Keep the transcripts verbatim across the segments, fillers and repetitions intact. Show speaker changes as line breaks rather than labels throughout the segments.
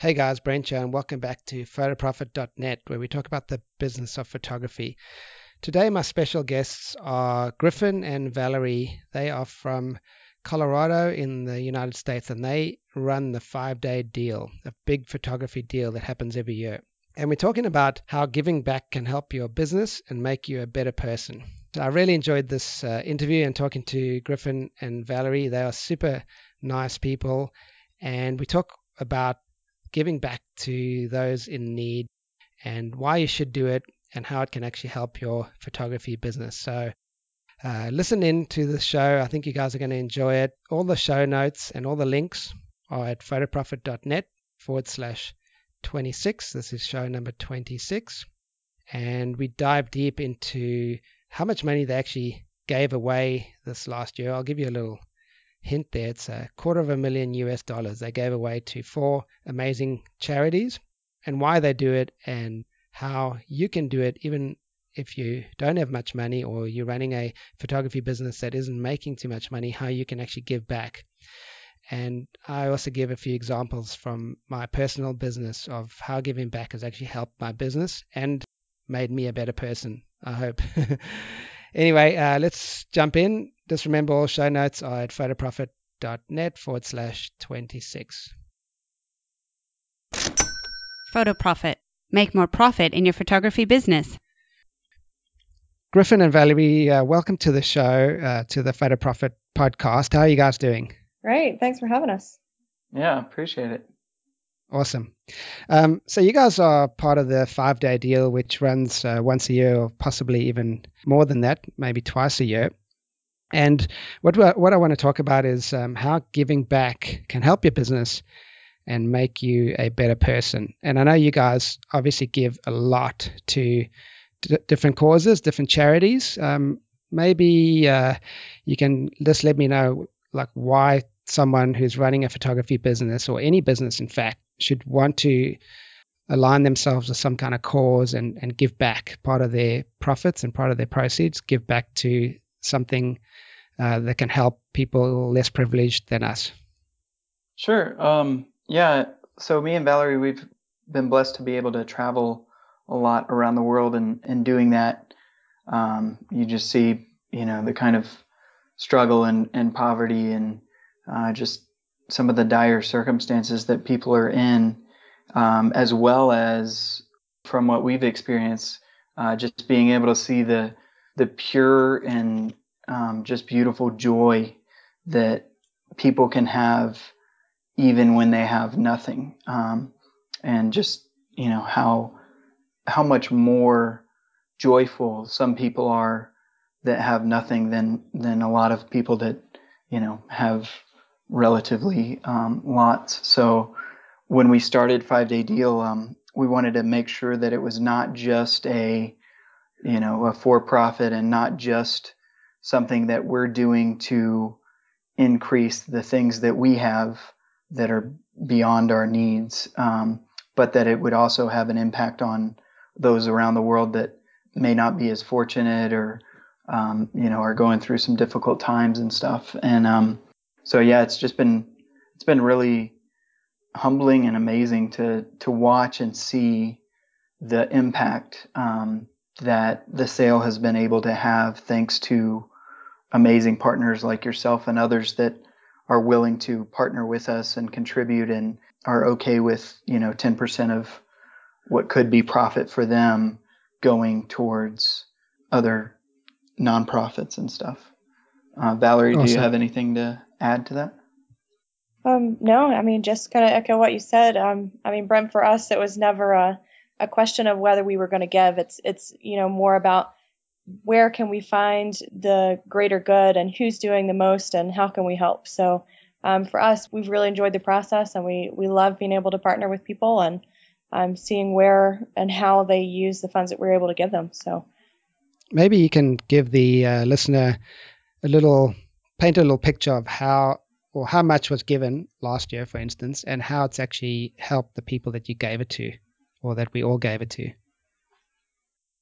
Hey guys, Brent here, and welcome back to photoprofit dot net, where we talk about the business of photography. Today, my special guests are Griffin and Valerie. They are from Colorado in the United States, and they run the five-day deal, a big photography deal that happens every year. And we're talking about how giving back can help your business and make you a better person. So I really enjoyed this uh, interview and talking to Griffin and Valerie. They are super nice people, and we talk about giving back to those in need and why you should do it and how it can actually help your photography business. So uh, listen in to the show. I think you guys are going to enjoy it. All the show notes and all the links are at photoprofit dot net forward slash 26. This is show number twenty-six. And we dive deep into how much money they actually gave away this last year. I'll give you a little hint there. It's a quarter of a million U S dollars they gave away to four amazing charities, and why they do it and how you can do it even if you don't have much money or you're running a photography business that isn't making too much money, how you can actually give back. And I also give a few examples from my personal business of how giving back has actually helped my business and made me a better person, I hope. Anyway, uh, let's jump in. Just remember, all show notes are at photoprofit dot net forward slash 26.
PhotoProfit. Make more profit in your photography business.
Griffin and Valerie, uh, welcome to the show, uh, to the PhotoProfit podcast. How are you guys doing?
Great. Thanks for having us.
Yeah, appreciate it.
Awesome. Um, so you guys are part of the five-day deal, which runs uh, once a year or possibly even more than that, maybe twice a year. And what what I want to talk about is um, how giving back can help your business and make you a better person. And I know you guys obviously give a lot to d- different causes, different charities. Um, maybe uh, you can just let me know like why someone who's running a photography business, or any business in fact, should want to align themselves with some kind of cause and, and give back part of their profits and part of their proceeds, give back to something uh, that can help people less privileged than us.
Sure. Um, yeah. So me and Valerie, we've been blessed to be able to travel a lot around the world, and, and doing that, um, you just see, you know, the kind of struggle and, and poverty and uh, just some of the dire circumstances that people are in, um, as well as from what we've experienced, uh, just being able to see the the pure and um, just beautiful joy that people can have even when they have nothing, um, and just, you know, how how much more joyful some people are that have nothing than than a lot of people that, you know, have relatively um, lots. So when we started Five Day Deal, um, we wanted to make sure that it was not just a, you know, a for-profit and not just something that we're doing to increase the things that we have that are beyond our needs, um, but that it would also have an impact on those around the world that may not be as fortunate, or um, you know, are going through some difficult times and stuff. And um, so yeah, it's just been it's been really humbling and amazing to to watch and see the impact um, that the sale has been able to have, thanks to amazing partners like yourself and others that are willing to partner with us and contribute, and are okay with, you know, ten percent of what could be profit for them going towards other nonprofits and stuff. Uh, Valerie,
Awesome.
do you have anything to add to that?
Um, no, I mean, just kind of echo what you said. Um, I mean, Brent, for us, it was never a, a question of whether we were going to give. It's, it's, you know, more about where can we find the greater good and who's doing the most and how can we help. So um, for us, we've really enjoyed the process, and we, we love being able to partner with people and um, seeing where and how they use the funds that we're able to give them. So
maybe you can give the uh, listener a little, paint a little picture of how, or how much was given last year, for instance, and how it's actually helped the people that you gave it to, or that we all gave it to.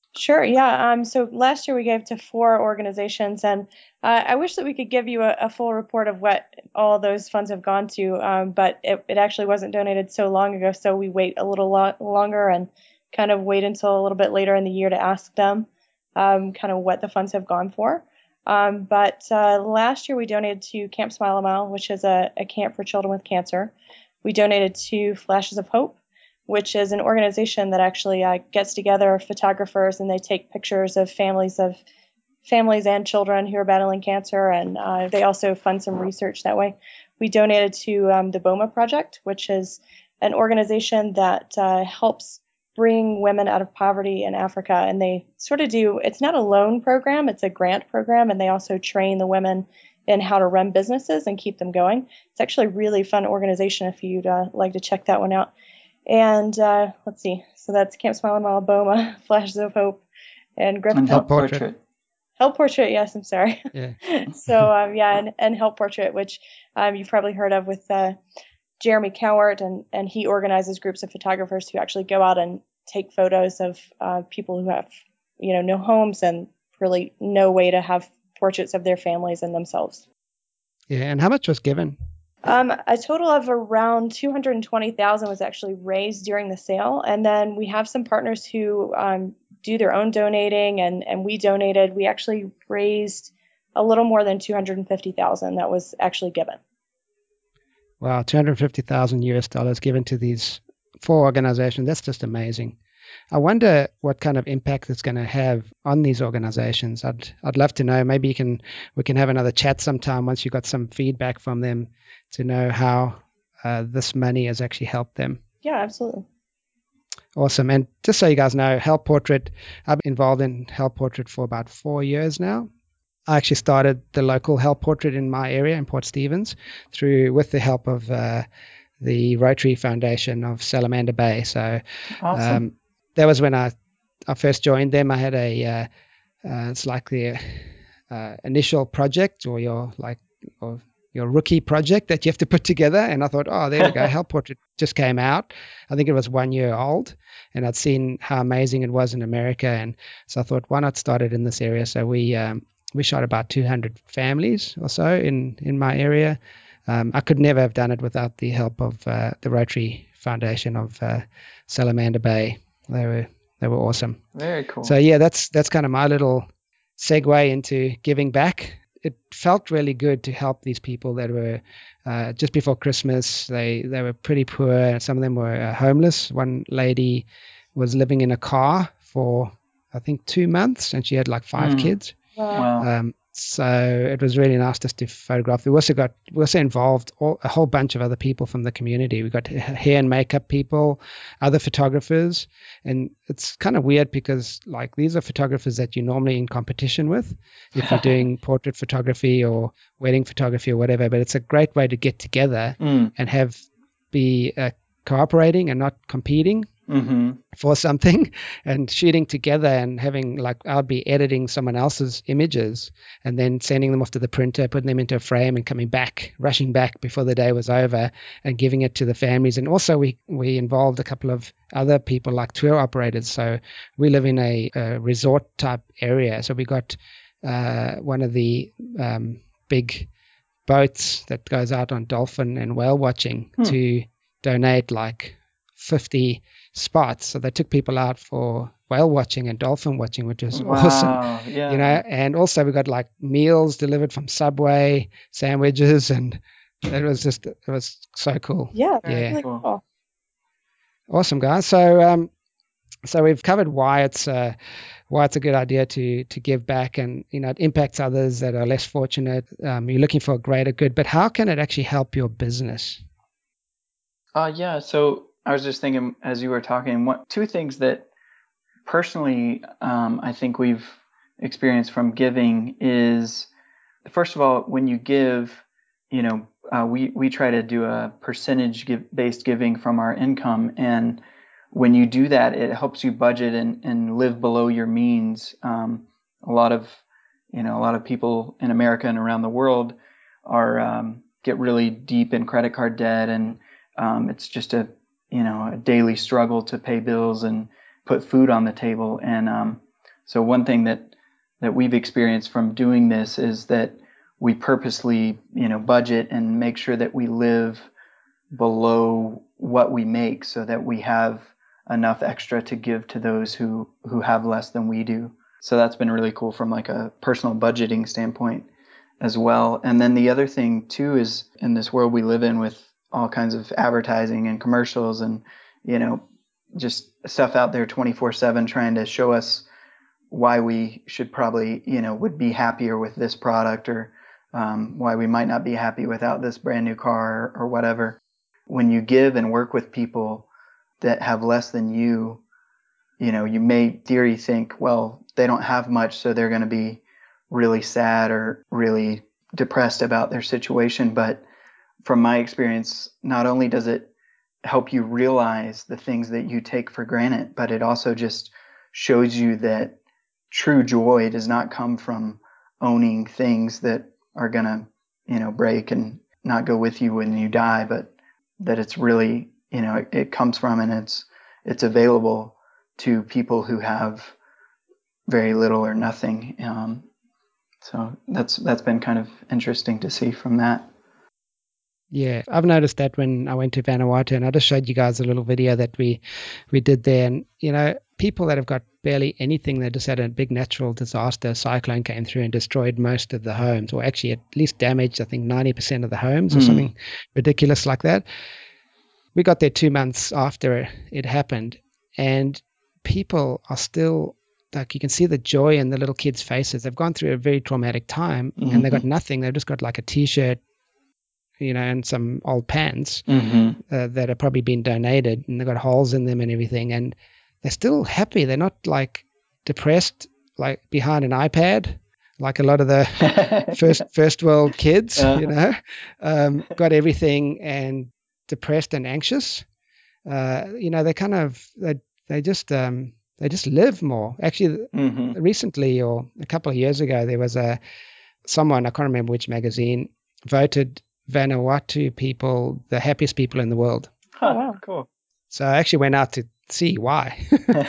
Sure. Yeah. Um, so last year we gave to four organizations, and uh, I wish that we could give you a, a full report of what all those funds have gone to, um, but it, it actually wasn't donated so long ago, so we wait a little lo- longer and kind of wait until a little bit later in the year to ask them um, kind of what the funds have gone for. Um, but uh, last year we donated to Camp Smile a Mile, which is a, a camp for children with cancer. We donated to Flashes of Hope, which is an organization that actually uh, gets together photographers and they take pictures of families of families and children who are battling cancer, and uh, they also fund some research that way. We donated to um, the BOMA Project, which is an organization that uh, helps bring women out of poverty in Africa, and they sort of do, it's not a loan program, it's a grant program, and they also train the women in how to run businesses and keep them going. It's actually a really fun organization if you'd uh, like to check that one out. And uh, let's see. So that's Camp Smile a Mile, BOMA, Flashes of Hope, and Griffin.
And Help Portrait. Portrait.
Help Portrait, yes, I'm sorry.
Yeah.
so um, yeah, and, and Help Portrait, which um, you've probably heard of with uh, Jeremy Cowart, and, and he organizes groups of photographers who actually go out and take photos of uh, people who have, you know, no homes and really no way to have portraits of their families and themselves.
Yeah, and how much was given?
Um, a total of around two hundred twenty thousand dollars was actually raised during the sale, and then we have some partners who um, do their own donating, and, and we donated. We actually raised a little more than two hundred fifty thousand dollars that was actually given.
Wow, two hundred fifty thousand U S dollars given to these four organizations. That's just amazing. I wonder what kind of impact it's going to have on these organizations. I'd I'd love to know. Maybe you can we can have another chat sometime once you got some feedback from them to know how uh, this money has actually helped them.
Yeah, absolutely.
Awesome. And just so you guys know, Help Portrait, I've been involved in Help Portrait for about four years now. I actually started the local Help Portrait in my area in Port Stephens through with the help of uh, the Rotary Foundation of Salamander Bay. So
awesome.
um, that was when I, I first joined them. I had a, uh, uh, it's like the uh, initial project or your like or your rookie project that you have to put together. And I thought, oh, there we go. Help Portrait just came out. I think it was one year old, and I'd seen how amazing it was in America. And so I thought, why not start it in this area? So we um, we shot about two hundred families or so in, in my area. Um, I could never have done it without the help of uh, the Rotary Foundation of uh, Salamander Bay. They were they were awesome.
Very cool.
So yeah, that's that's kind of my little segue into giving back. It felt really good to help these people that were uh, just before Christmas. They they were pretty poor. Some of them were uh, homeless. One lady was living in a car for I think two months, and she had like five
mm.
kids.
Wow.
Um, so it was really nice just to photograph. We also got we also involved all, a whole bunch of other people from the community. We got hair and makeup people, other photographers, and it's kind of weird because like these are photographers that you're normally in competition with if you're doing portrait photography or wedding photography or whatever. But it's a great way to get together
mm.
and have be uh, cooperating and not competing.
Mm-hmm.
For something and shooting together and having like I'll be editing someone else's images and then sending them off to the printer, putting them into a frame and coming back, rushing back before the day was over and giving it to the families. And also we, we involved a couple of other people like tour operators. So we live in a, a resort type area. So we got uh, one of the um, big boats that goes out on dolphin and whale watching hmm. to donate like fifty spots. So they took people out for whale watching and dolphin watching, which was
wow,
awesome.
Yeah.
You know, and also we got like meals delivered from Subway, sandwiches, and it was just it was so cool.
Yeah,
yeah,
really cool.
Awesome, guys. So um, so we've covered why it's uh, why it's a good idea to to give back, and you know it impacts others that are less fortunate. Um, you're looking for a greater good, but how can it actually help your business?
Uh, yeah. So I was just thinking as you were talking, what two things that personally um, I think we've experienced from giving is, first of all, when you give, you know, uh, we we try to do a percentage give, based giving from our income, and when you do that, it helps you budget and, and live below your means. Um, a lot of, you know, a lot of people in America and around the world are um, get really deep in credit card debt, and um, it's just a, you know, a daily struggle to pay bills and put food on the table. And um, So one thing that, that we've experienced from doing this is that we purposely, you know, budget and make sure that we live below what we make so that we have enough extra to give to those who, who have less than we do. So that's been really cool from like a personal budgeting standpoint as well. And then the other thing too is in this world we live in with all kinds of advertising and commercials and, you know, just stuff out there twenty-four seven trying to show us why we should probably, you know, would be happier with this product or um, why we might not be happy without this brand new car or, or whatever. When you give and work with people that have less than you, you know, you may in theory think, well, they don't have much, so they're going to be really sad or really depressed about their situation. But from my experience, not only does it help you realize the things that you take for granted, but it also just shows you that true joy does not come from owning things that are going to, you know, break and not go with you when you die, but that it's really, you know, it, it comes from and it's, it's available to people who have very little or nothing. Um, so that's, that's been kind of interesting to see from that.
Yeah, I've noticed that when I went to Vanuatu, and I just showed you guys a little video that we we did there. And, you know, people that have got barely anything, they just had a big natural disaster. A cyclone came through and destroyed most of the homes, or actually at least damaged, I think, ninety percent of the homes or
Mm.
something ridiculous like that. We got there two months after it happened, and people are still, like, you can see the joy in the little kids' faces. They've gone through a very traumatic time,
Mm-hmm.
and they got nothing. They've just got like a T-shirt, you know, and some old pants
Mm-hmm.
uh, that have probably been donated, and they've got holes in them and everything, and they're still happy. They're not like depressed, like behind an iPad, like a lot of the first first world kids,
Uh.
you know, um, got everything and depressed and anxious. Uh, you know, they kind of they they just um, they just live more. Actually,
Mm-hmm.
recently or a couple of years ago, there was a someone, I can't remember which magazine, voted Vanuatu people the happiest people in the world.
Huh,
Oh, wow.
cool.
So I actually went out to see why.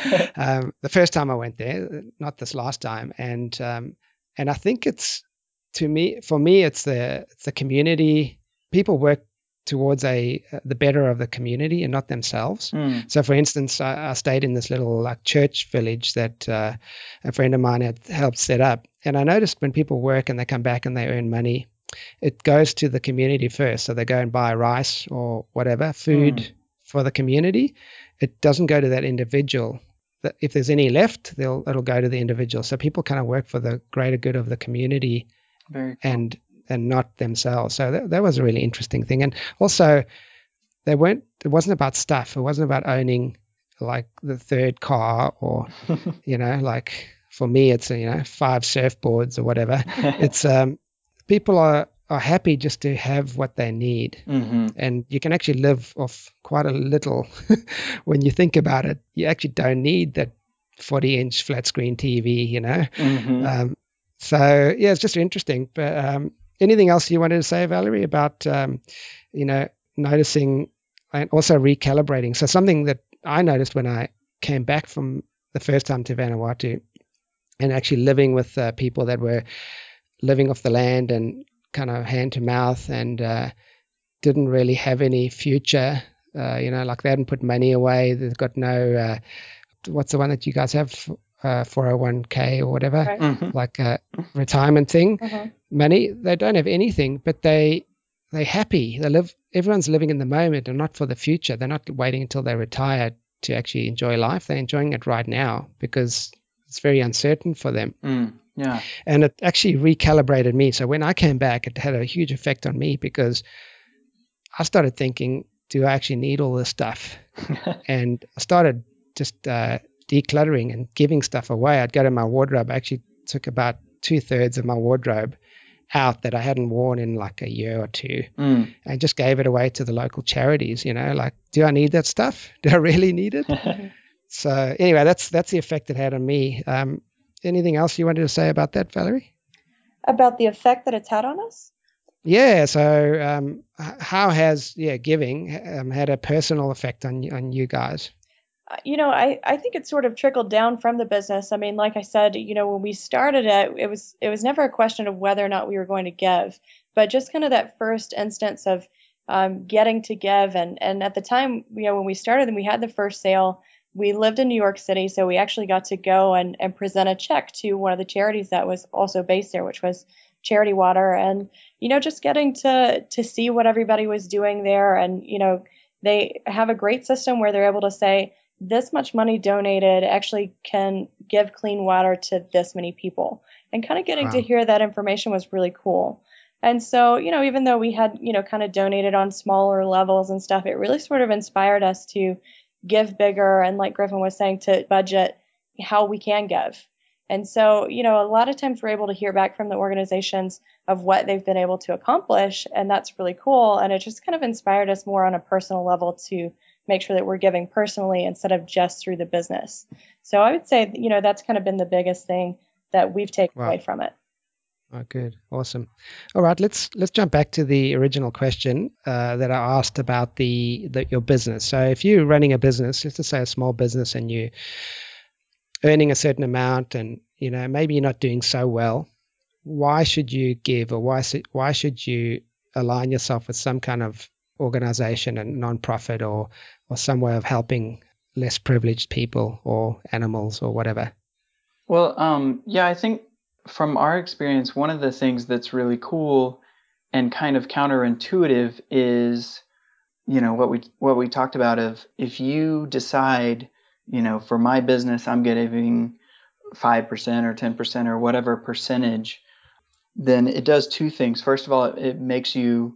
um, the first time I went there, not this last time, and um, and I think it's to me for me it's the it's the community. People work towards a the better of the community and not themselves.
Mm.
So, for instance, I, I stayed in this little like church village that uh, a friend of mine had helped set up, and I noticed when people work and they come back and they earn money, it goes to the community first. So they go and buy rice or whatever, food
Mm.
for the community. It doesn't go to that individual. That if there's any left, they'll it'll go to the individual. So people kind of work for the greater good of the community
Very cool.
and and not themselves. So that, that was a really interesting thing. And also, they weren't. It wasn't about stuff. It wasn't about owning like the third car or you know, like for me, it's you know five surfboards or whatever. It's um, people are are happy just to have what they need,
Mm-hmm.
and you can actually live off quite a little when you think about it. You actually don't need that forty inch flat screen T V, you know.
Mm-hmm.
Um, so yeah, it's just interesting. But um, anything else you wanted to say, Valerie, about um, you know noticing and also recalibrating? So something that I noticed when I came back from the first time to Vanuatu and actually living with uh, people that were living off the land and kind of hand to mouth and uh, didn't really have any future, uh, you know, like they hadn't put money away. They've got no, uh, what's the one that you guys have, uh, four oh one k or whatever,
Right.
Mm-hmm.
like a retirement thing,
Uh-huh.
money. They don't have anything, but they, they're happy. They live, everyone's living in the moment and not for the future. They're not waiting until they're retired to actually enjoy life. They're enjoying it right now because it's very uncertain for them.
Mm. Yeah.
And it actually recalibrated me. So when I came back, it had a huge effect on me because I started thinking, do I actually need all this stuff? And I started just uh, decluttering and giving stuff away. I'd go to my wardrobe. I actually took about two thirds of my wardrobe out that I hadn't worn in like a year or two
Mm.
and just gave it away to the local charities, you know, like, do I need that stuff? Do I really need it? So anyway, that's, that's the effect it had on me. Um, anything else you wanted to say about that, Valerie?
About the effect that it's had on us?
Yeah. So, um, h- how has yeah giving um, had a personal effect on on you guys?
you know, I, I think it sort of trickled down from the business. I mean, like I said, you know, when we started it, it was it was never a question of whether or not we were going to give, but just kind of that first instance of um, getting to give. And and at the time, you know, when we started and we had the first sale, we lived in New York City, so we actually got to go and, and present a check to one of the charities that was also based there, which was Charity Water. And, you know, just getting to to see what everybody was doing there. And, you know, they have a great system where they're able to say, this much money donated actually can give clean water to this many people. And kind of getting wow. to hear that information was really cool. And so, you know, even though we had, you know, kind of donated on smaller levels and stuff, it really sort of inspired us to give bigger. And like Griffin was saying, to budget how we can give. And so, you know, a lot of times we're able to hear back from the organizations of what they've been able to accomplish. And that's really cool. And it just kind of inspired us more on a personal level to make sure that we're giving personally instead of just through the business. So I would say, you know, that's kind of been the biggest thing that we've taken wow. away from it.
Oh, good. Awesome. All right, let's let's jump back to the original question uh, that I asked about the, the your business. So if you're running a business, let's just say a small business, and you're earning a certain amount and, you know, maybe you're not doing so well, why should you give, or why why should you align yourself with some kind of organization and nonprofit, or or some way of helping less privileged people or animals or whatever?
Well, um, yeah, I think from our experience, one of the things that's really cool and kind of counterintuitive is, you know, what we what we talked about of, if you decide, you know, for my business, I'm giving five percent or ten percent or whatever percentage, then it does two things. First of all, it, it makes you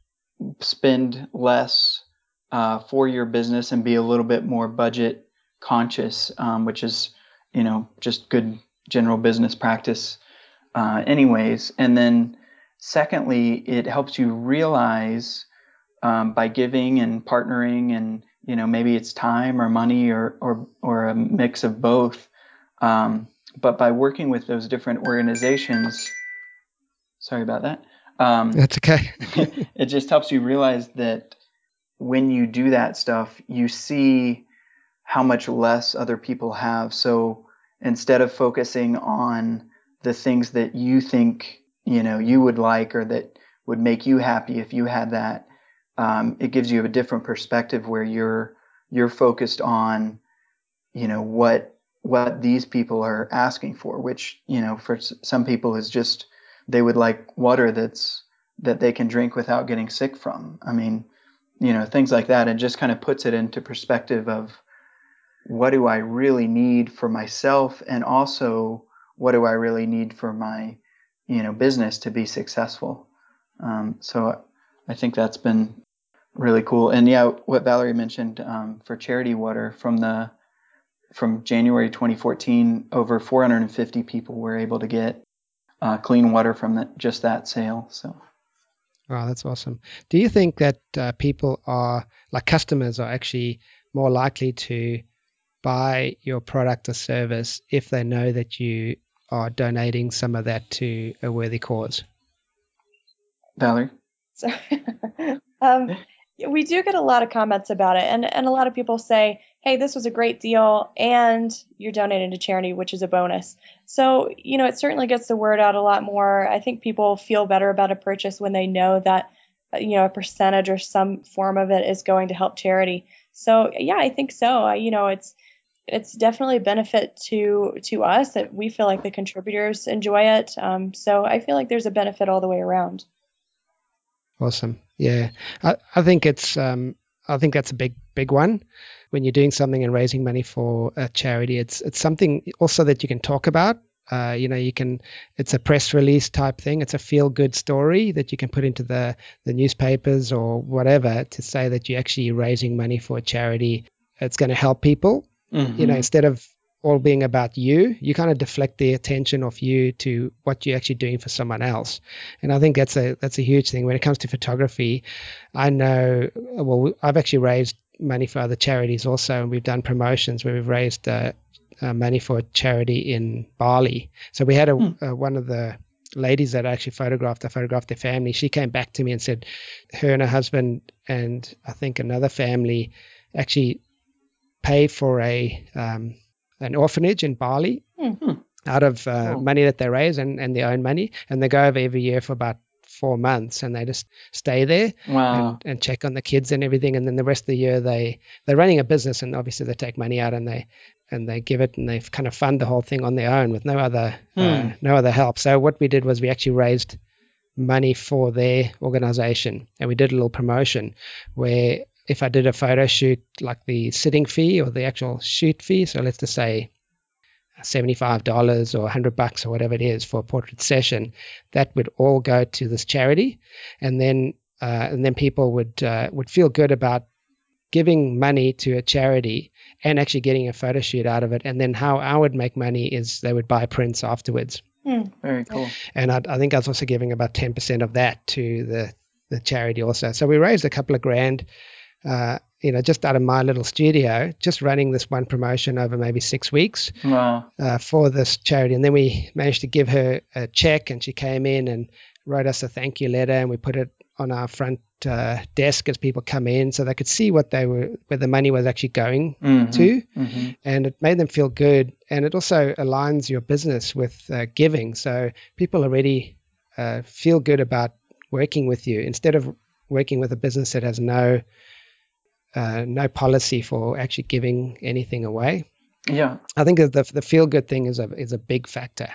spend less uh, for your business and be a little bit more budget conscious, um, which is, you know, just good general business practice uh, anyways. And then secondly, it helps you realize um, by giving and partnering, and, you know, maybe it's time or money or or, or a mix of both. Um, but by working with those different organizations, sorry about that. Um,
That's okay.
It just helps you realize that when you do that stuff, you see how much less other people have. So instead of focusing on the things that you think, you know, you would like, or that would make you happy if you had that, um, it gives you a different perspective where you're you're focused on, you know, what what these people are asking for, which, you know, for some people is just, they would like water that's that they can drink without getting sick from. I mean, you know, things like that. It just kind of puts it into perspective of, what do I really need for myself, and also what do I really need for my, you know, business to be successful. Um, so I think that's been really cool. And yeah, what Valerie mentioned um, for Charity Water, from the from January twenty fourteen, over four hundred fifty people were able to get uh, clean water from the, just that sale. So.
Wow, that's awesome. Do you think that uh, people are, like customers, are actually more likely to buy your product or service if they know that you are donating some of that to a worthy cause?
Valerie?
So, um, we do get a lot of comments about it, and, and a lot of people say, hey, this was a great deal, and you're donating to charity, which is a bonus. So, you know, it certainly gets the word out a lot more. I think people feel better about a purchase when they know that, you know, a percentage or some form of it is going to help charity. So, yeah, I think so. I, you know, it's it's definitely a benefit to to us, that we feel like the contributors enjoy it. Um, so I feel like there's a benefit all the way around.
Awesome. Yeah, I, I think it's um, I think that's a big big one. When you're doing something and raising money for a charity, it's it's something also that you can talk about. Uh, you know, you can. It's a press release type thing. It's a feel good story that you can put into the the newspapers or whatever to say that you're actually raising money for a charity. It's going to help people.
Mm-hmm.
You know, instead of all being about you, you kind of deflect the attention of you to what you're actually doing for someone else. And I think that's a that's a huge thing when it comes to photography. I know, well, I've actually raised money for other charities also, and we've done promotions where we've raised uh, uh, money for a charity in Bali. So we had a, mm. uh, one of the ladies that I actually photographed, I photographed their family. She came back to me and said her and her husband and I think another family actually pay for a um, an orphanage in Bali
Hmm.
out of uh,
Cool.
money that they raise and, and their own money. And they go over every year for about four months and they just stay there
Wow.
and, and check on the kids and everything. And then the rest of the year they, they're running a business and obviously they take money out and they and they give it and they kind of fund the whole thing on their own with no other
Hmm.
uh, no other help. So what we did was we actually raised money for their organization and we did a little promotion where if I did a photo shoot, like the sitting fee or the actual shoot fee, so let's just say seventy-five dollars or one hundred bucks or whatever it is for a portrait session, that would all go to this charity, and then uh, and then people would uh, would feel good about giving money to a charity and actually getting a photo shoot out of it. And then how I would make money is they would buy prints afterwards.
Hmm.
Very cool.
And I, I think I was also giving about ten percent of that to the, the charity also. So we raised a couple of grand, uh, you know, just out of my little studio, just running this one promotion over maybe six weeks
Wow.
uh, for this charity. And then we managed to give her a check and she came in and wrote us a thank you letter and we put it on our front uh, desk as people come in so they could see what they were, where the money was actually going
Mhm.
to.
Mhm.
And it made them feel good. And it also aligns your business with uh, giving. So people already uh, feel good about working with you instead of working with a business that has no uh, no policy for actually giving anything away.
Yeah.
I think that the the feel good thing is a is a big factor.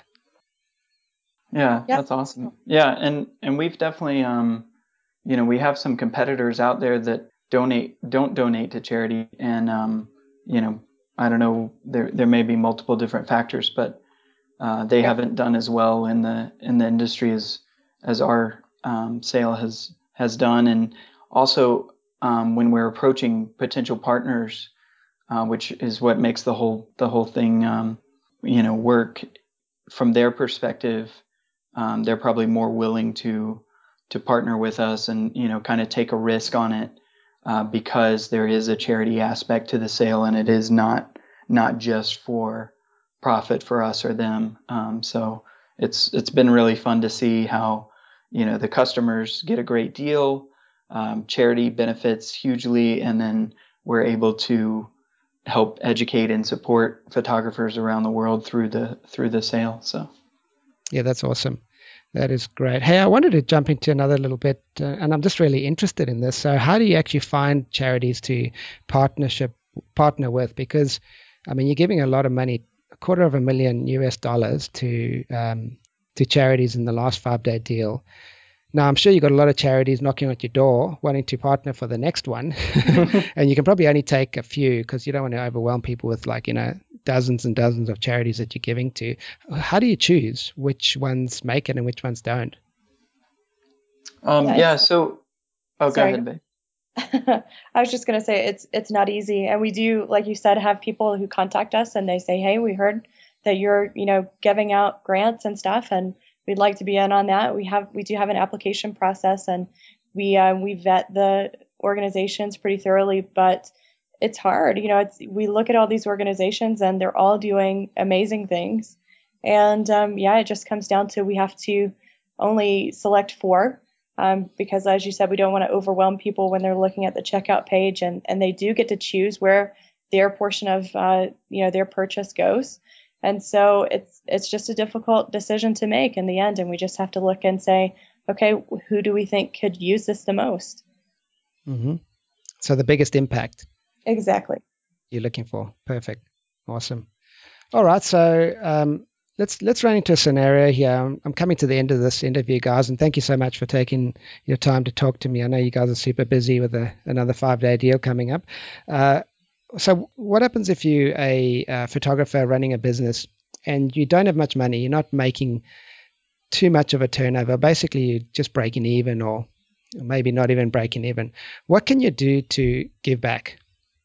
Yeah,
Yeah.
that's awesome. Yeah, and and we've definitely um you know, we have some competitors out there that donate don't donate to charity and um you know, I don't know, there there may be multiple different factors, but uh, they
Yeah.
haven't done as well in the in the industry as as our um, sale has has done. And also um, when we're approaching potential partners, uh, which is what makes the whole the whole thing um, you know work from their perspective, um, they're probably more willing to to partner with us and you know kind of take a risk on it uh, because there is a charity aspect to the sale and it is not not just for profit for us or them. Um, so it's it's been really fun to see how you know the customers get a great deal, um, charity benefits hugely, and then we're able to help educate and support photographers around the world through the through the sale. So
Yeah, that's awesome. That is great. Hey, I wanted to jump into another little bit, uh, and I'm just really interested in this. So, how do you actually find charities to partnership partner with? Because, I mean, you're giving a lot of money, a quarter of a million U S dollars to um, to charities in the last five day deal. Now, I'm sure you've got a lot of charities knocking at your door wanting to partner for the next one. And you can probably only take a few because you don't want to overwhelm people with like, you know, dozens and dozens of charities that you're giving to. How do you choose which ones make it and which ones don't?
um,
Yeah,
yeah,
it's-
so oh, go
Sorry.
ahead, babe.
I was just gonna say it's it's not easy, and we do, like you said, have people who contact us and they say, "Hey, we heard that you're, you know, giving out grants and stuff, and we'd like to be in on that." We have we do have an application process, and we uh, we vet the organizations pretty thoroughly, but it's hard. You know, it's we look at all these organizations and they're all doing amazing things, and um, yeah, it just comes down to we have to only select four um, because as you said, we don't want to overwhelm people when they're looking at the checkout page, and, and they do get to choose where their portion of uh, you know their purchase goes. And so it's it's just a difficult decision to make in the end, and we just have to look and say, okay, who do we think could use this the most?
Mm-hmm. So the biggest impact
Exactly.
you're looking for. Perfect. Awesome. All right. So um, let's let's run into a scenario here. I'm, I'm coming to the end of this interview, guys, and thank you so much for taking your time to talk to me. I know you guys are super busy with a, another five-day deal coming up. Uh, so what happens if you're a, uh photographer running a business and you don't have much money? You're not making too much of a turnover. Basically, you're just breaking even or maybe not even breaking even. What can you do to give back?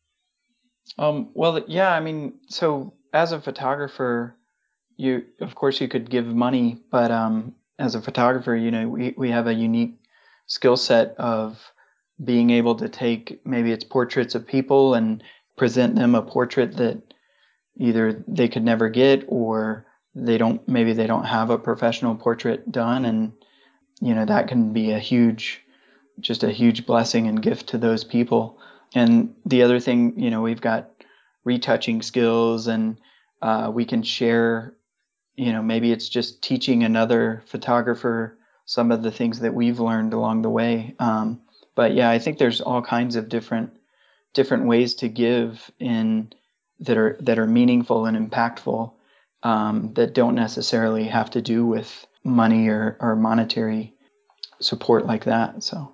Um, well, yeah, I mean, so as a photographer, you, of course, you could give money, but um, as a photographer, you know, we, we have a unique skill set of being able to take maybe it's portraits of people and present them a portrait that either they could never get or they don't, maybe they don't have a professional portrait done. And, you know, that can be a huge, just a huge blessing and gift to those people. And the other thing, you know, we've got retouching skills, and uh, we can share, you know, maybe it's just teaching another photographer some of the things that we've learned along the way. Um, but yeah, I think there's all kinds of different different ways to give in that are that are meaningful and impactful, um, that don't necessarily have to do with money or, or monetary support like that. So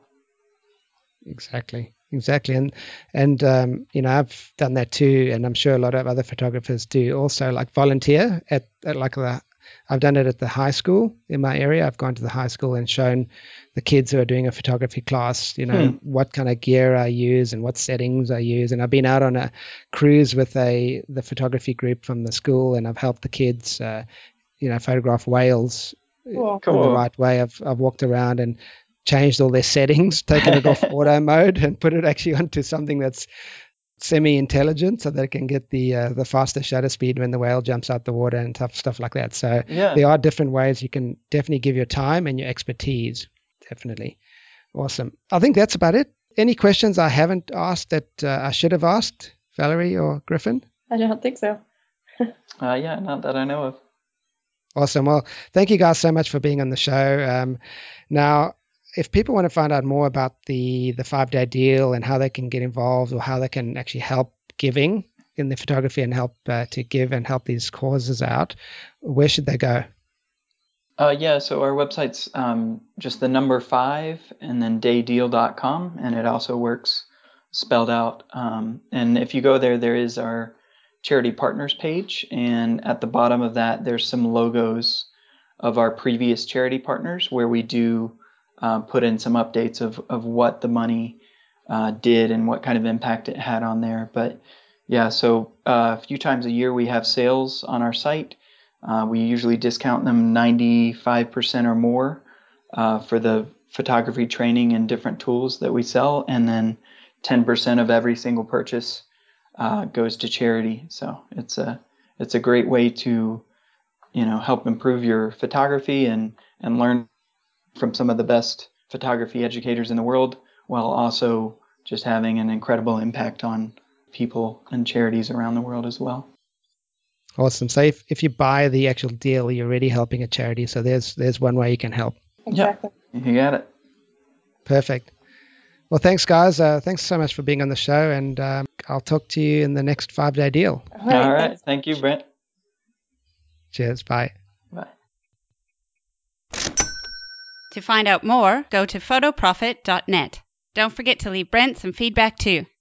exactly, exactly, and and um, you know, I've done that too, and I'm sure a lot of other photographers do also, like volunteer at, at like the. I've done it at the high school in my area. I've gone to the high school and shown the kids who are doing a photography class, you know,
Hmm.
what kind of gear I use and what settings I use. And I've been out on a cruise with a the photography group from the school, and I've helped the kids, uh, you know, photograph whales
Cool.
in the
Cool.
right way. I've I've walked around and changed all their settings, taken it off auto mode, and put it actually onto something that's semi-intelligent, so they can get the uh, the faster shutter speed when the whale jumps out the water and stuff stuff like that. So
Yeah.
there are different ways you can definitely give your time and your expertise. Definitely. Awesome. I think that's about it. Any questions I haven't asked that uh, I should have asked, Valerie or Griffin?
I don't think so.
Uh, yeah, not that I know of.
Awesome. Well, thank you guys so much for being on the show. Um, now, if people want to find out more about the the five day deal and how they can get involved, or how they can actually help giving in the photography and help uh, to give and help these causes out, where should they go?
Uh, yeah, so our website's um, just the number five and then daydeal dot com, and it also works spelled out. Um, and if you go there, there is our charity partners page, and at the bottom of that, there's some logos of our previous charity partners where we do uh, put in some updates of, of what the money uh, did and what kind of impact it had on there. But yeah, so uh, a few times a year we have sales on our site. Uh, we usually discount them ninety-five percent or more uh, for the photography training and different tools that we sell, and then ten percent of every single purchase uh, goes to charity. So it's a it's a great way to, you know, help improve your photography and and learn from some of the best photography educators in the world, while also just having an incredible impact on people and charities around the world as well.
Awesome. So if, if you buy the actual deal, you're already helping a charity. So there's there's one way you can help.
Exactly.
Yeah, you got it.
Perfect. Well, thanks, guys. Uh, thanks so much for being on the show, and um, I'll talk to you in the next five day deal.
All right.
All right.
Thanks.
Thank you, Brent.
Cheers. Bye.
Bye.
To find out more, go to photoprofit dot net. Don't forget to leave Brent some feedback too.